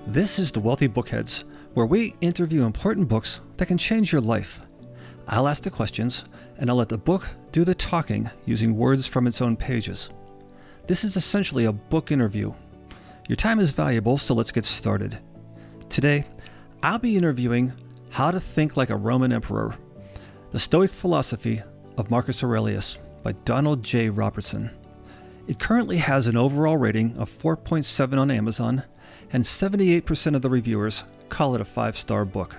This is The Wealthy Bookheads, where we interview important books that can change your life. I'll ask the questions, and I'll let the book do the talking using words from its own pages. This is essentially a book interview. Your time is valuable, so let's get started. Today, I'll be interviewing How to Think Like a Roman Emperor, The Stoic Philosophy of Marcus Aurelius by Donald J. Robertson. It currently has an overall rating of 4.7 on Amazon, and 78% of the reviewers call it a 5-star book.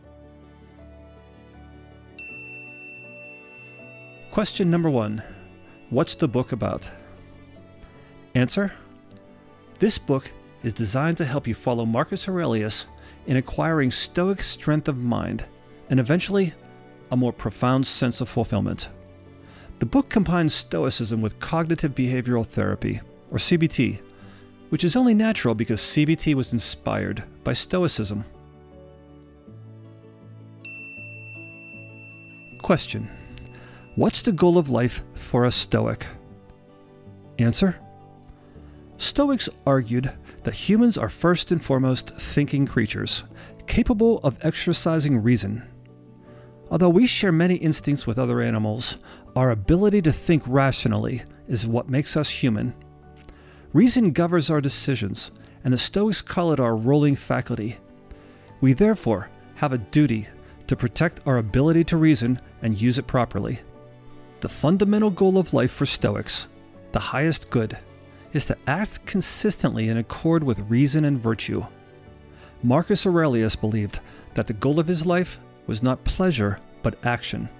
Question number 1. What's the book about? Answer: this book is designed to help you follow Marcus Aurelius in acquiring stoic strength of mind and eventually a more profound sense of fulfillment. The book combines Stoicism with cognitive behavioral therapy, or CBT, which is only natural because CBT was inspired by Stoicism. Question: what's the goal of life for a Stoic? Answer: Stoics argued that humans are first and foremost thinking creatures, capable of exercising reason. Although we share many instincts with other animals, our ability to think rationally is what makes us human. Reason governs our decisions, and the Stoics call it our ruling faculty. We therefore have a duty to protect our ability to reason and use it properly. The fundamental goal of life for Stoics, the highest good, is to act consistently in accord with reason and virtue. Marcus Aurelius believed that the goal of his life was not pleasure, but action.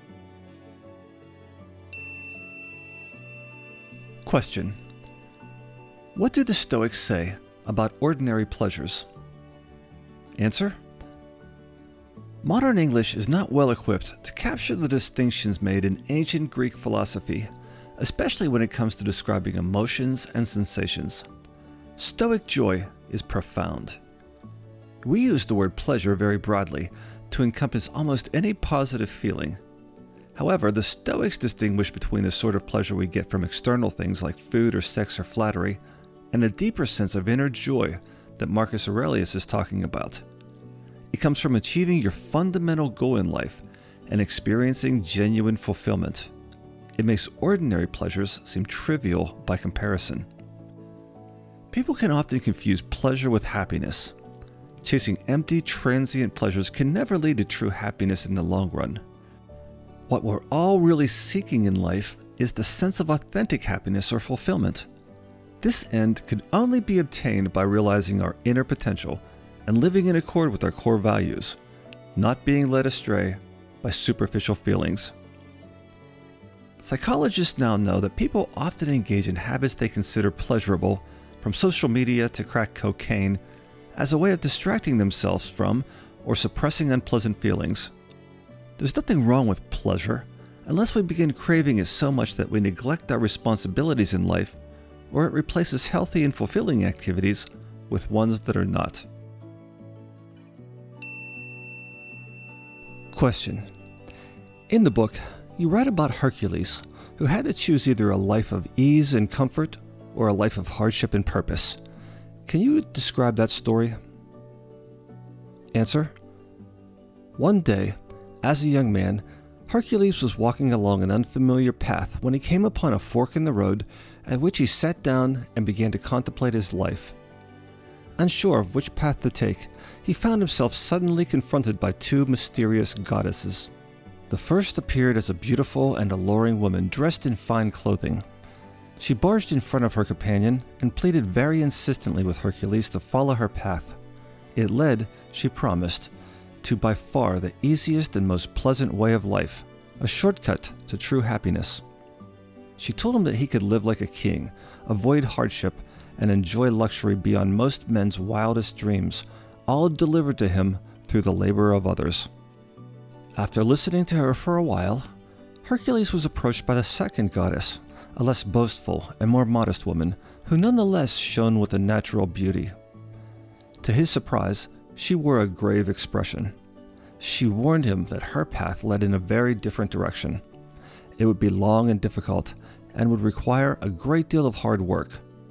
Question: what do the Stoics say about ordinary pleasures? Answer: modern English is not well equipped to capture the distinctions made in ancient Greek philosophy, especially when it comes to describing emotions and sensations. Stoic joy is profound. We use the word pleasure very broadly to encompass almost any positive feeling. However, the Stoics distinguish between the sort of pleasure we get from external things like food or sex or flattery, and a deeper sense of inner joy that Marcus Aurelius is talking about. It comes from achieving your fundamental goal in life and experiencing genuine fulfillment. It makes ordinary pleasures seem trivial by comparison. People can often confuse pleasure with happiness. Chasing empty, transient pleasures can never lead to true happiness in the long run. What we're all really seeking in life is the sense of authentic happiness or fulfillment. This end can only be obtained by realizing our inner potential and living in accord with our core values, not being led astray by superficial feelings. Psychologists now know that people often engage in habits they consider pleasurable, from social media to crack cocaine, as a way of distracting themselves from or suppressing unpleasant feelings. There's nothing wrong with pleasure unless we begin craving it so much that we neglect our responsibilities in life, or it replaces healthy and fulfilling activities with ones that are not. Question: in the book, you write about Hercules, who had to choose either a life of ease and comfort or a life of hardship and purpose. Can you describe that story? Answer: one day, as a young man, Hercules was walking along an unfamiliar path when he came upon a fork in the road, at which he sat down and began to contemplate his life. Unsure of which path to take, he found himself suddenly confronted by two mysterious goddesses. The first appeared as a beautiful and alluring woman dressed in fine clothing. She barged in front of her companion and pleaded very insistently with Hercules to follow her path. It led, she promised, to by far the easiest and most pleasant way of life, a shortcut to true happiness. She told him that he could live like a king, avoid hardship, and enjoy luxury beyond most men's wildest dreams, all delivered to him through the labor of others. After listening to her for a while, Hercules was approached by the second goddess, a less boastful and more modest woman, who nonetheless shone with a natural beauty. To his surprise, she wore a grave expression. She warned him that her path led in a very different direction. It would be long and difficult, and would require a great deal of hard work.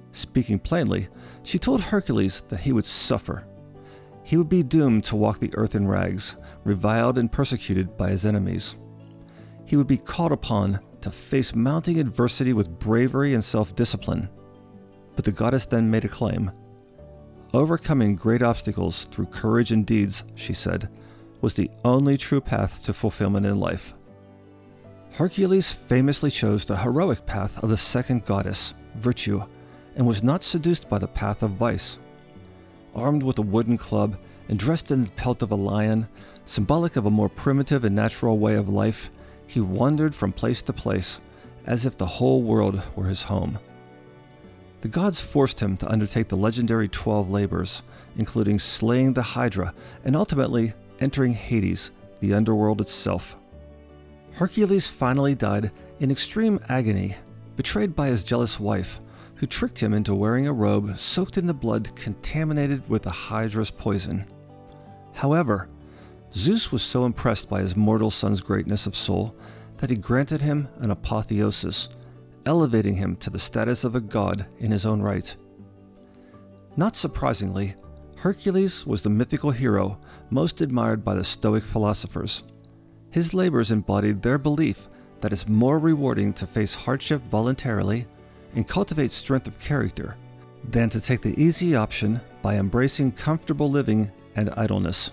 Speaking plainly, she told Hercules that he would suffer. He would be doomed to walk the earth in rags, reviled and persecuted by his enemies. He would be called upon to face mounting adversity with bravery and self-discipline. But the goddess then made a claim. Overcoming great obstacles through courage and deeds, she said, was the only true path to fulfillment in life. Hercules famously chose the heroic path of the second goddess, virtue, and was not seduced by the path of vice. Armed with a wooden club and dressed in the pelt of a lion, symbolic of a more primitive and natural way of life, he wandered from place to place, as if the whole world were his home. The gods forced him to undertake the legendary 12 labors, including slaying the Hydra and ultimately entering Hades, the underworld itself. Hercules finally died in extreme agony, betrayed by his jealous wife, who tricked him into wearing a robe soaked in the blood contaminated with the Hydra's poison. However, Zeus was so impressed by his mortal son's greatness of soul that he granted him an apotheosis, elevating him to the status of a god in his own right. Not surprisingly, Hercules was the mythical hero most admired by the Stoic philosophers. His labors embodied their belief that it's more rewarding to face hardship voluntarily and cultivate strength of character than to take the easy option by embracing comfortable living and idleness.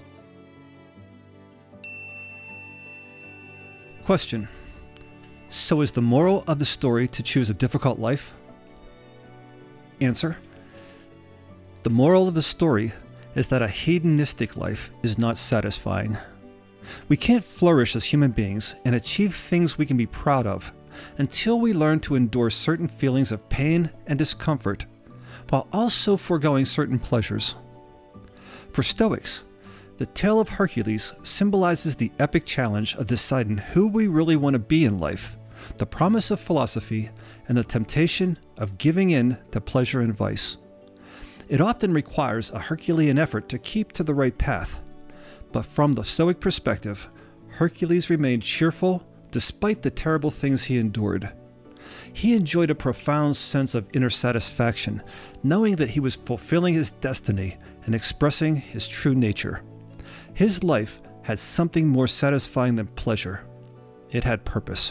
Question: so is the moral of the story to choose a difficult life? Answer: the moral of the story is that a hedonistic life is not satisfying. We can't flourish as human beings and achieve things we can be proud of until we learn to endure certain feelings of pain and discomfort, while also foregoing certain pleasures. For Stoics, the tale of Hercules symbolizes the epic challenge of deciding who we really want to be in life, the promise of philosophy, and the temptation of giving in to pleasure and vice. It often requires a Herculean effort to keep to the right path, but from the Stoic perspective, Hercules remained cheerful despite the terrible things he endured. He enjoyed a profound sense of inner satisfaction, knowing that he was fulfilling his destiny and expressing his true nature. His life had something more satisfying than pleasure. It had purpose.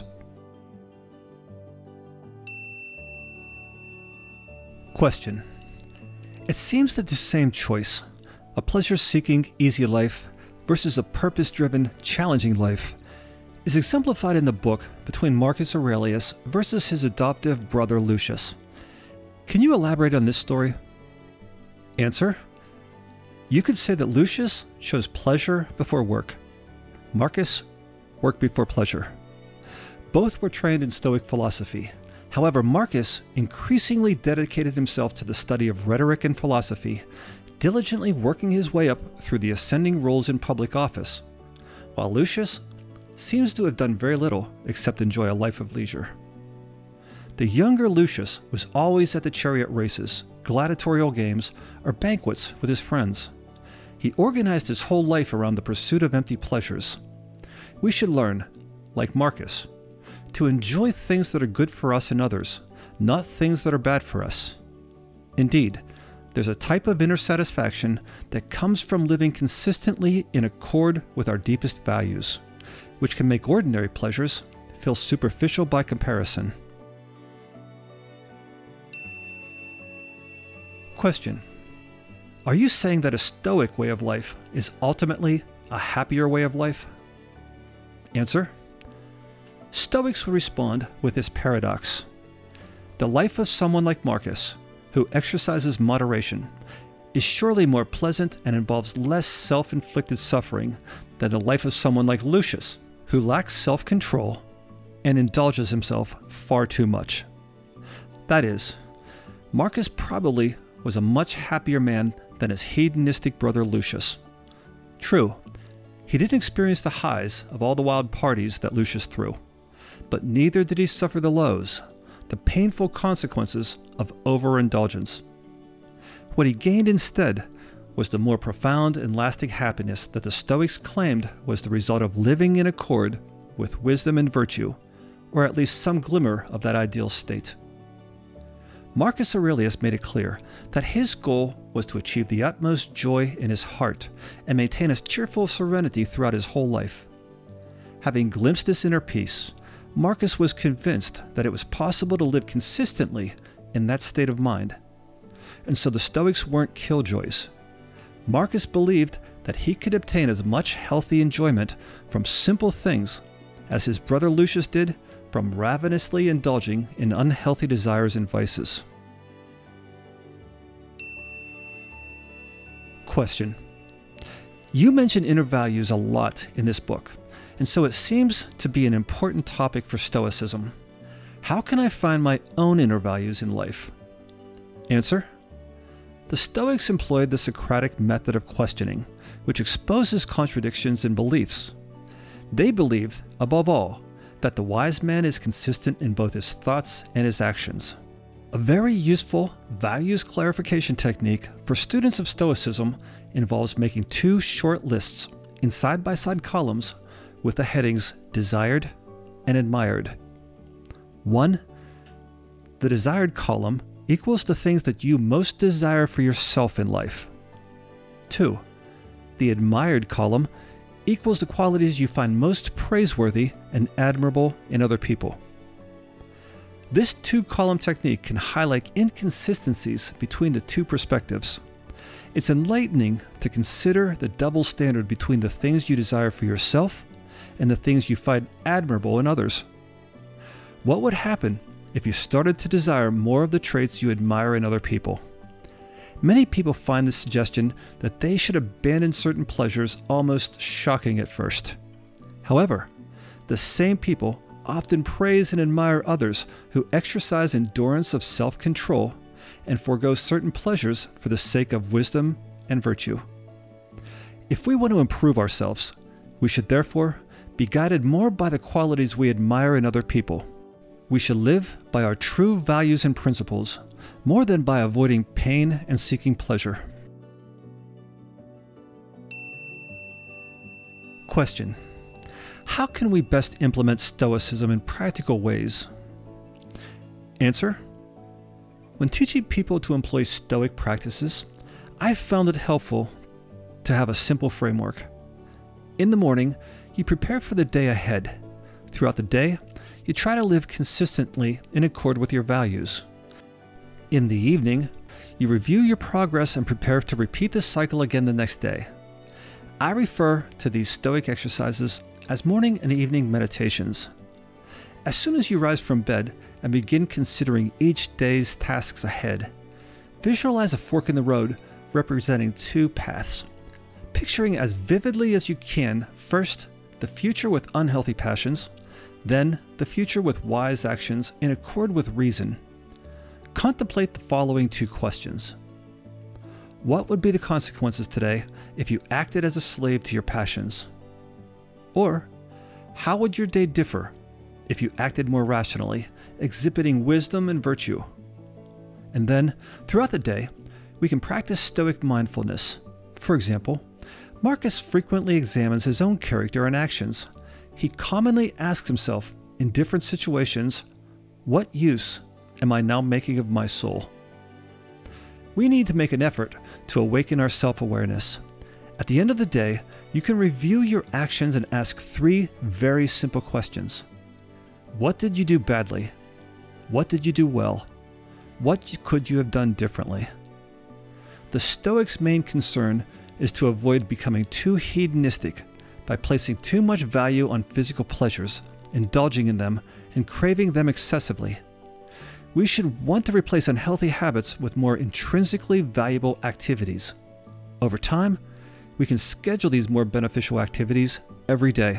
Question: it seems that the same choice, a pleasure-seeking, easy life versus a purpose-driven, challenging life, is exemplified in the book between Marcus Aurelius versus his adoptive brother Lucius. Can you elaborate on this story? Answer: you could say that Lucius chose pleasure before work. Marcus, work before pleasure. Both were trained in Stoic philosophy. However, Marcus increasingly dedicated himself to the study of rhetoric and philosophy, diligently working his way up through the ascending roles in public office, while Lucius seems to have done very little except enjoy a life of leisure. The younger Lucius was always at the chariot races, gladiatorial games, or banquets with his friends. He organized his whole life around the pursuit of empty pleasures. We should learn, like Marcus, to enjoy things that are good for us and others, not things that are bad for us. Indeed, there's a type of inner satisfaction that comes from living consistently in accord with our deepest values, which can make ordinary pleasures feel superficial by comparison. Question: are you saying that a Stoic way of life is ultimately a happier way of life? Answer: Stoics would respond with this paradox. The life of someone like Marcus, who exercises moderation, is surely more pleasant and involves less self-inflicted suffering than the life of someone like Lucius, who lacks self-control and indulges himself far too much. That is, Marcus probably was a much happier man than his hedonistic brother Lucius. True, he didn't experience the highs of all the wild parties that Lucius threw, but neither did he suffer the lows, the painful consequences of overindulgence. What he gained instead was the more profound and lasting happiness that the Stoics claimed was the result of living in accord with wisdom and virtue, or at least some glimmer of that ideal state. Marcus Aurelius made it clear that his goal was to achieve the utmost joy in his heart and maintain a cheerful serenity throughout his whole life. Having glimpsed this inner peace, Marcus was convinced that it was possible to live consistently in that state of mind. And so the Stoics weren't killjoys. Marcus believed that he could obtain as much healthy enjoyment from simple things as his brother Lucius did from ravenously indulging in unhealthy desires and vices. Question: you mention inner values a lot in this book, and so it seems to be an important topic for Stoicism. How can I find my own inner values in life? Answer: the Stoics employed the Socratic method of questioning, which exposes contradictions in beliefs. They believed, above all, that the wise man is consistent in both his thoughts and his actions. A very useful values clarification technique for students of Stoicism involves making two short lists in side-by-side columns with the headings desired and admired. 1. The desired column equals the things that you most desire for yourself in life. 2. The admired column equals the qualities you find most praiseworthy and admirable in other people. This two-column technique can highlight inconsistencies between the two perspectives. It's enlightening to consider the double standard between the things you desire for yourself and the things you find admirable in others. What would happen if you started to desire more of the traits you admire in other people? Many people find the suggestion that they should abandon certain pleasures almost shocking at first. However, the same people often praise and admire others who exercise endurance of self-control and forego certain pleasures for the sake of wisdom and virtue. If we want to improve ourselves, we should therefore be guided more by the qualities we admire in other people. We should live by our true values and principles, more than by avoiding pain and seeking pleasure. Question: how can we best implement Stoicism in practical ways? Answer: when teaching people to employ Stoic practices, I've found it helpful to have a simple framework. In the morning, you prepare for the day ahead. Throughout the day, you try to live consistently in accord with your values. In the evening, you review your progress and prepare to repeat the cycle again the next day. I refer to these Stoic exercises as morning and evening meditations. As soon as you rise from bed and begin considering each day's tasks ahead, visualize a fork in the road representing two paths, picturing as vividly as you can first the future with unhealthy passions, then the future with wise actions in accord with reason. Contemplate the following two questions. What would be the consequences today if you acted as a slave to your passions? Or, how would your day differ if you acted more rationally, exhibiting wisdom and virtue? And then, throughout the day, we can practice Stoic mindfulness. For example, Marcus frequently examines his own character and actions. He commonly asks himself, in different situations, what use am I now making of my soul? We need to make an effort to awaken our self-awareness. At the end of the day, you can review your actions and ask three very simple questions. What did you do badly? What did you do well? What could you have done differently? The Stoics' main concern is to avoid becoming too hedonistic by placing too much value on physical pleasures, indulging in them, and craving them excessively. We should want to replace unhealthy habits with more intrinsically valuable activities. Over time, we can schedule these more beneficial activities every day.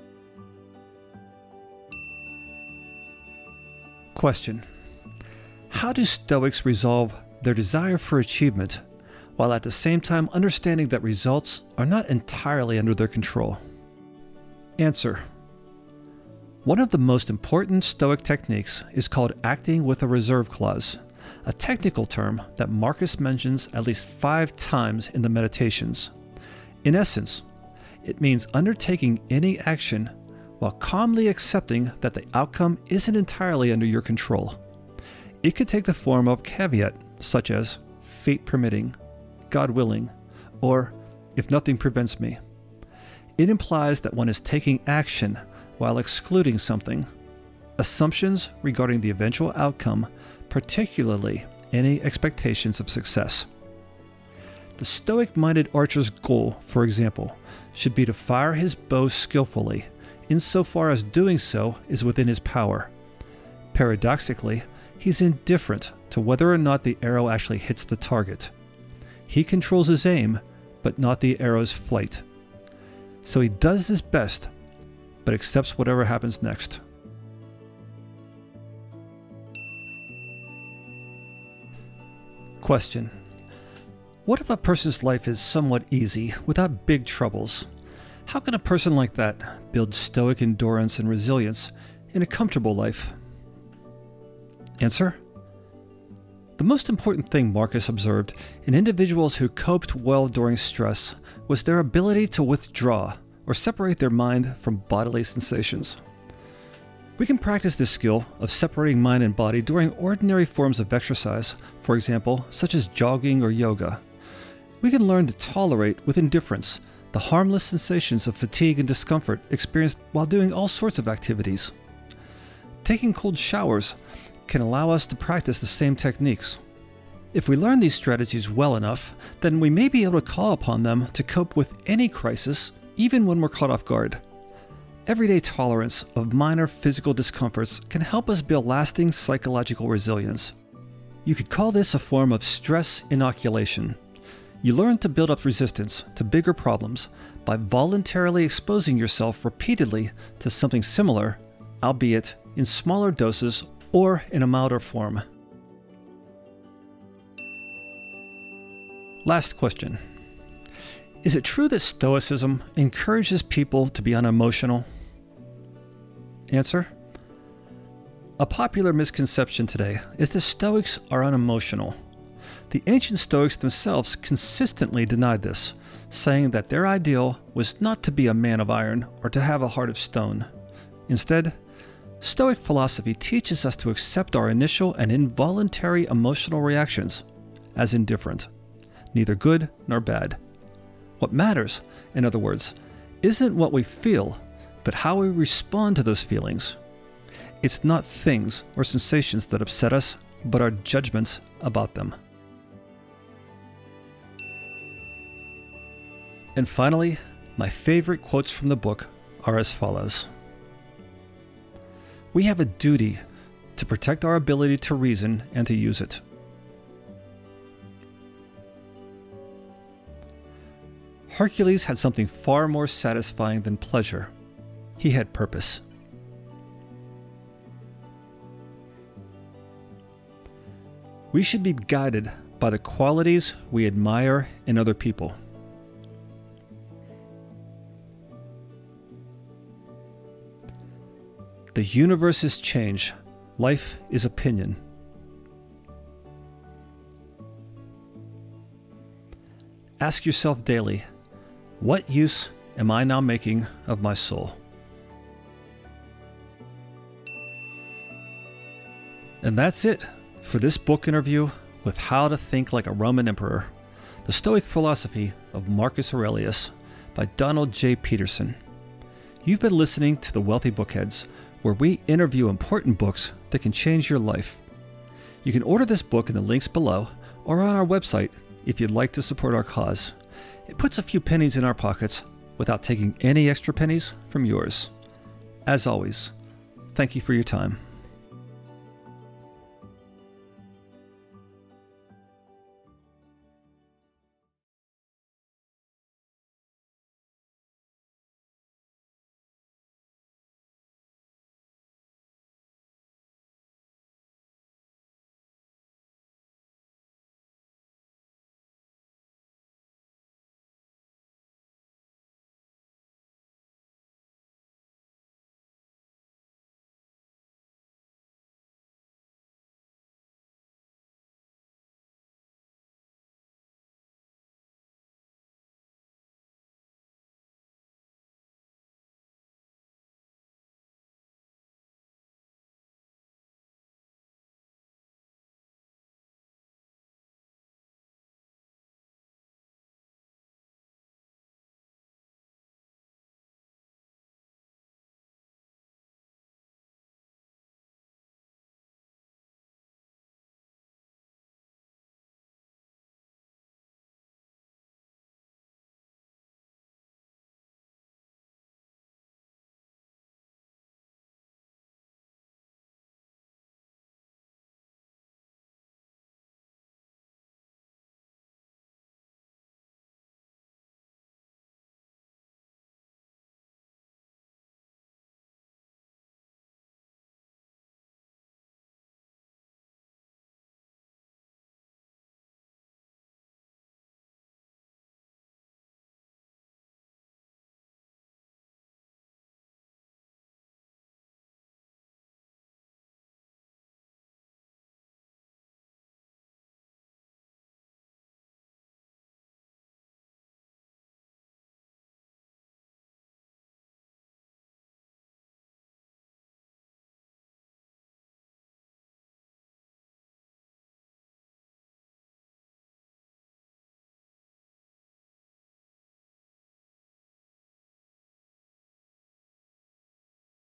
Question: how do Stoics resolve their desire for achievement while at the same time understanding that results are not entirely under their control? Answer: one of the most important Stoic techniques is called acting with a reserve clause, a technical term that Marcus mentions at least 5 times in the Meditations. In essence, it means undertaking any action while calmly accepting that the outcome isn't entirely under your control. It could take the form of caveat, such as fate permitting, God willing, or if nothing prevents me. It implies that one is taking action while excluding something, assumptions regarding the eventual outcome, particularly any expectations of success. The Stoic-minded archer's goal, for example, should be to fire his bow skillfully, insofar as doing so is within his power. Paradoxically, he's indifferent to whether or not the arrow actually hits the target. He controls his aim, but not the arrow's flight. So he does his best, but accepts whatever happens next. Question: what if a person's life is somewhat easy, without big troubles? How can a person like that build stoic endurance and resilience in a comfortable life? Answer: the most important thing Marcus observed in individuals who coped well during stress was their ability to withdraw or separate their mind from bodily sensations. We can practice this skill of separating mind and body during ordinary forms of exercise, for example, such as jogging or yoga. We can learn to tolerate with indifference the harmless sensations of fatigue and discomfort experienced while doing all sorts of activities. Taking cold showers can allow us to practice the same techniques. If we learn these strategies well enough, then we may be able to call upon them to cope with any crisis, even when we're caught off guard. Everyday tolerance of minor physical discomforts can help us build lasting psychological resilience. You could call this a form of stress inoculation. You learn to build up resistance to bigger problems by voluntarily exposing yourself repeatedly to something similar, albeit in smaller doses or in a milder form. Last question. Is it true that Stoicism encourages people to be unemotional? Answer: a popular misconception today is that Stoics are unemotional. The ancient Stoics themselves consistently denied this, saying that their ideal was not to be a man of iron or to have a heart of stone. Instead, Stoic philosophy teaches us to accept our initial and involuntary emotional reactions as indifferent, neither good nor bad. What matters, in other words, isn't what we feel, but how we respond to those feelings. It's not things or sensations that upset us, but our judgments about them. And finally, my favorite quotes from the book are as follows. We have a duty to protect our ability to reason and to use it. Hercules had something far more satisfying than pleasure. He had purpose. We should be guided by the qualities we admire in other people. The universe is change. Life is opinion. Ask yourself daily, what use am I now making of my soul? And that's it for this book interview with How to Think Like a Roman Emperor, The Stoic Philosophy of Marcus Aurelius by Donald J. Peterson. You've been listening to The Wealthy Bookheads, where we interview important books that can change your life. You can order this book in the links below or on our website if you'd like to support our cause. It puts a few pennies in our pockets without taking any extra pennies from yours. As always, thank you for your time.